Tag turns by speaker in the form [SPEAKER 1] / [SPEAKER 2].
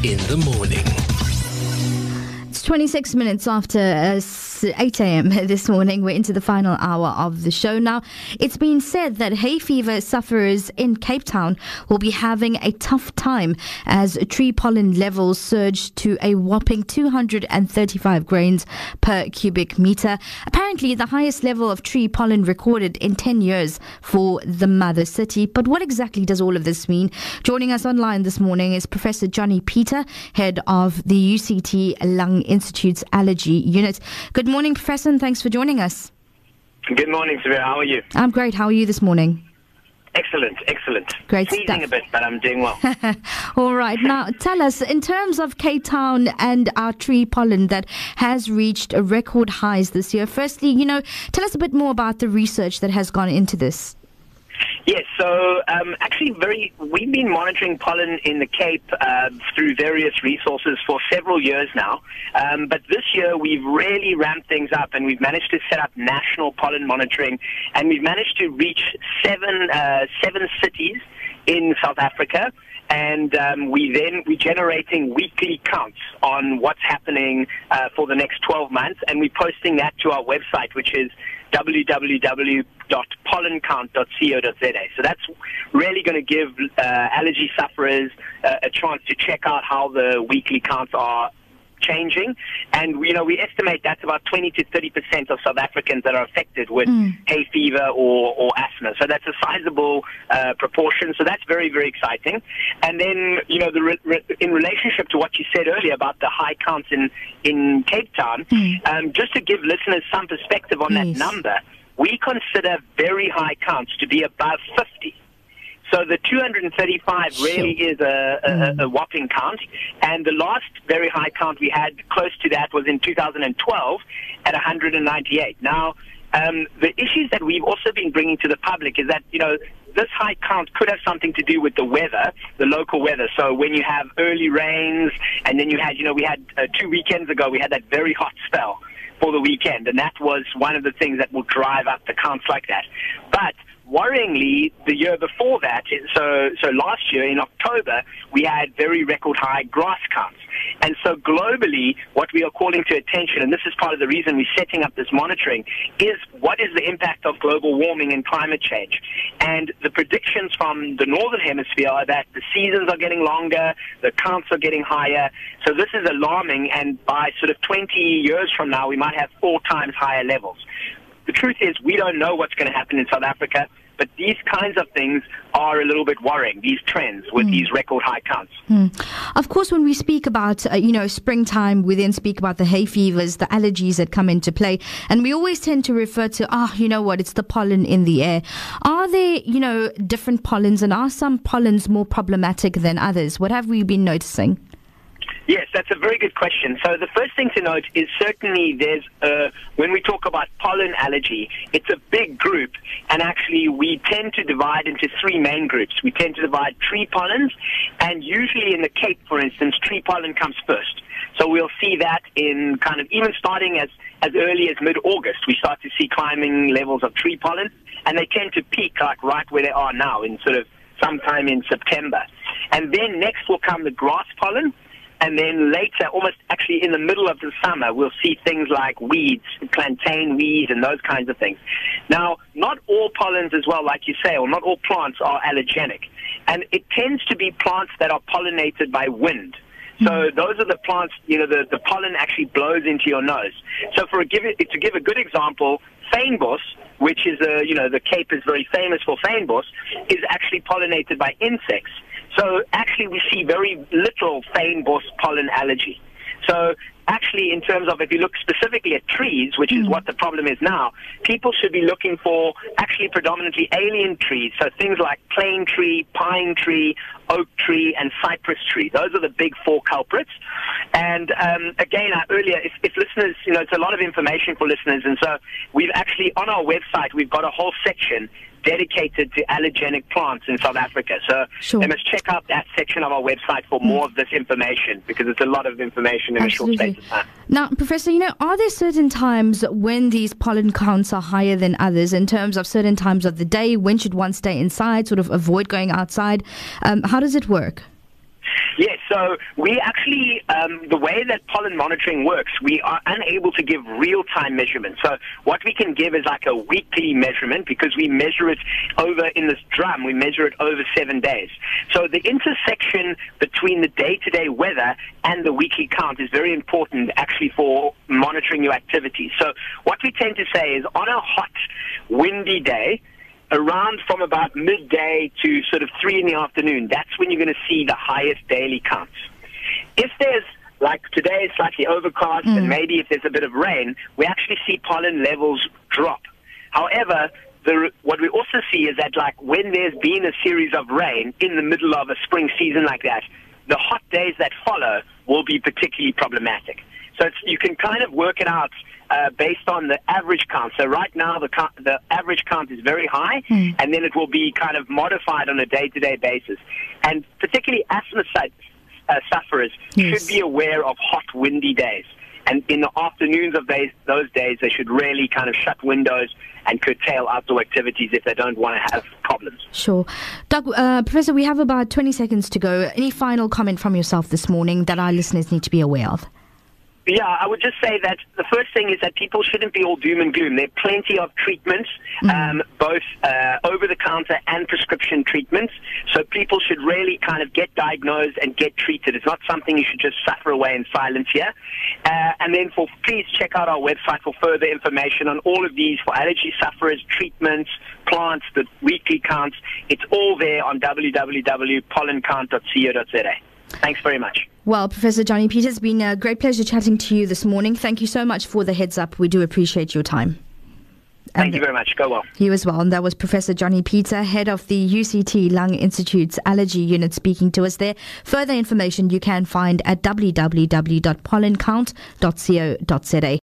[SPEAKER 1] in the morning.
[SPEAKER 2] It's 26 minutes after 8 a.m. this morning. We're into the final hour of the show. Now, it's been said that hay fever sufferers in Cape Town will be having a tough time as tree pollen levels surge to a whopping 235 grains per cubic meter. Apparently, the highest level of tree pollen recorded in 10 years for the mother city. But what exactly does all of this mean? Joining us online this morning is Professor Johnny Peter, head of the UCT Lung Institute's Allergy Unit. Good morning, Professor, and thanks for joining us.
[SPEAKER 3] Good morning, Severa. How are you?
[SPEAKER 2] I'm great. How are you this morning?
[SPEAKER 3] Excellent.
[SPEAKER 2] Great
[SPEAKER 3] Sneezing
[SPEAKER 2] stuff.
[SPEAKER 3] a bit, but I'm doing well.
[SPEAKER 2] All right. Now, tell us, in terms of Cape Town and our tree pollen that has reached record highs this year, firstly, tell us a bit more about the research that has gone into this.
[SPEAKER 3] Yes, so we've been monitoring pollen in the Cape through various resources for several years now. But this year we've really ramped things up, and we've managed to set up national pollen monitoring, and we've managed to reach seven cities in South Africa. And we're generating weekly counts on what's happening for the next 12 months, and we're posting that to our website, which is www.pollencount.co.za. So that's really going to give allergy sufferers a chance to check out how the weekly counts are changing, and we estimate that's about 20 to 30% of South Africans that are affected with hay fever or asthma. So that's a sizable proportion. So that's very, very exciting. And then in relationship to what you said earlier about the high counts in Cape Town, just to give listeners some perspective on that number, we consider very high counts to be above 50. So the 235 really is a whopping count, and the last very high count we had close to that was in 2012 at 198. Now, the issues that we've also been bringing to the public is that, this high count could have something to do with the weather, the local weather. So when you have early rains, and then we had 2 weekends ago, we had that very hot spell for the weekend, and that was one of the things that will drive up the counts like that. But worryingly, the year before that, so last year in October, we had very record high grass counts. And so globally, what we are calling to attention, and this is part of the reason we're setting up this monitoring, is what is the impact of global warming and climate change. And the predictions from the northern hemisphere are that the seasons are getting longer, the counts are getting higher. So this is alarming, and by sort of 20 years from now, we might have 4 times higher levels. The truth is, we don't know what's going to happen in South Africa, but these kinds of things are a little bit worrying, these trends with these record high counts.
[SPEAKER 2] Of course, when we speak about, springtime, we then speak about the hay fevers, the allergies that come into play. And we always tend to refer to, it's the pollen in the air. Are there, different pollens, and are some pollens more problematic than others? What have we been noticing?
[SPEAKER 3] Yes, that's a very good question. So the first thing to note is certainly when we talk about pollen allergy, it's a big group, and actually we tend to divide into 3 main groups. We tend to divide tree pollens, and usually in the Cape, for instance, tree pollen comes first. So we'll see that in kind of even starting as early as mid-August, we start to see climbing levels of tree pollen, and they tend to peak like right where they are now in sort of sometime in September. And then next will come the grass pollen. And then later, almost actually in the middle of the summer, we'll see things like weeds, plantain weeds, and those kinds of things. Now, not all pollens as well, like you say, or not all plants are allergenic. And it tends to be plants that are pollinated by wind. So those are the plants, the pollen actually blows into your nose. So to give a good example, fynbos, which is the Cape is very famous for fynbos, is actually pollinated by insects. So actually we see very little fynbos pollen allergy. So actually, in terms of if you look specifically at trees, which is what the problem is now, people should be looking for actually predominantly alien trees. So things like plane tree, pine tree, oak tree, and cypress tree. Those are the big 4 culprits. And again, earlier, if listeners, it's a lot of information for listeners. And so we've actually, on our website, we've got a whole section dedicated to allergenic plants in South Africa. So they must check out that section of our website for more of this information, because it's a lot of information in a short space of time.
[SPEAKER 2] Now, Professor, are there certain times when these pollen counts are higher than others in terms of certain times of the day? When should one stay inside, sort of avoid going outside? How does it work?
[SPEAKER 3] Yes, So we actually, the way that pollen monitoring works, we are unable to give real-time measurements. So what we can give is like a weekly measurement because we measure it over in this drum. We measure it over 7 days. So the intersection between the day-to-day weather and the weekly count is very important actually for monitoring your activities. So what we tend to say is on a hot, windy day, around from about midday to sort of 3 in the afternoon, that's when you're going to see the highest daily counts. If there's, like today, slightly overcast and maybe if there's a bit of rain, we actually see pollen levels drop. However, what we also see is that like when there's been a series of rain in the middle of a spring season like that, the hot days that follow will be particularly problematic. So you can kind of work it out based on the average count. So right now the average count is very high, and then it will be kind of modified on a day-to-day basis. And particularly asthma sufferers should be aware of hot, windy days. And in the afternoons of those days, they should really kind of shut windows and curtail outdoor activities if they don't want to have problems.
[SPEAKER 2] Sure. Doug, Professor, we have about 20 seconds to go. Any final comment from yourself this morning that our listeners need to be aware of?
[SPEAKER 3] Yeah, I would just say that the first thing is that people shouldn't be all doom and gloom. There are plenty of treatments, both over-the-counter and prescription treatments. So people should really kind of get diagnosed and get treated. It's not something you should just suffer away in silence here. And then please check out our website for further information on all of these for allergy sufferers, treatments, plants, the weekly counts. It's all there on www.pollencount.co.za. Thanks very much.
[SPEAKER 2] Well, Professor Johnny Peters, it's been a great pleasure chatting to you this morning. Thank you so much for the heads up. We do appreciate your time.
[SPEAKER 3] Thank you very much. Go well.
[SPEAKER 2] You as well. And that was Professor Johnny Peter, head of the UCT Lung Institute's allergy unit, speaking to us there. Further information you can find at www.pollencount.co.za.